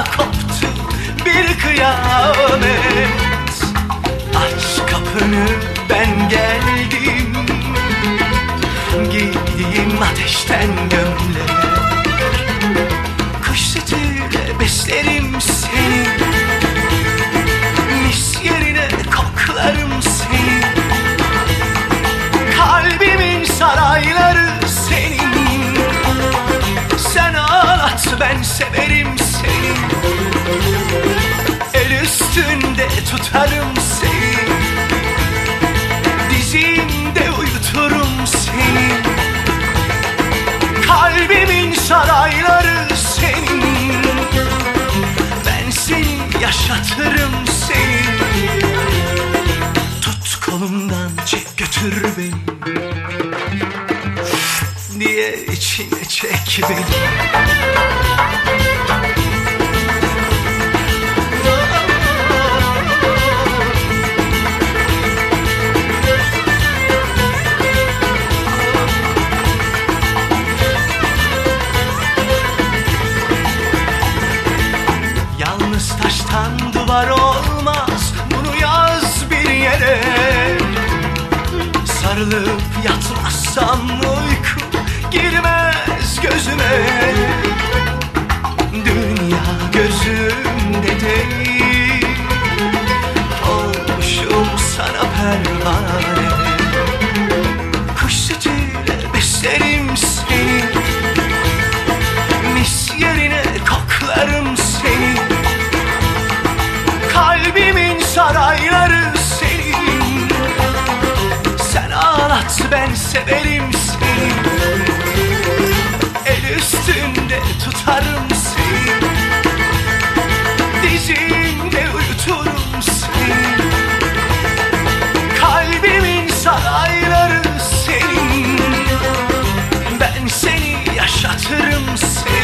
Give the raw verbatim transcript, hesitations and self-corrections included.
dünya koptu bir kıyamet. Aç kapını, ben geldim. Giydiğim ateşten gömlek, kuş sütüyle beslerim seni. Mis yerine koklarım seni. Kalbimin sarayları senin. Sen ağlat, ben severim seni. El üstünde tutarım seni. Dizimde uyuturum seni. Kalbimin sarayları senin. Ben seni yaşatırım seni. Tut kolumdan, çek götür beni diye içine çek beni. Yalnız taştan duvar olmaz, bunu yaz bir yere. Sarılıp yatmazsam uyku girmez gözüme. Dünya gözümde değil, olmuşum sana pervane. Kuş sütüyle beslerim seni. Mis yerine koklarım seni. Kalbimin sarayları senin. Sen ağlat, ben severim seni. El üstünde tutarım seni. Dizimde uyuturum seni. Kalbimin sarayları senin. Ben seni yaşatırım seni.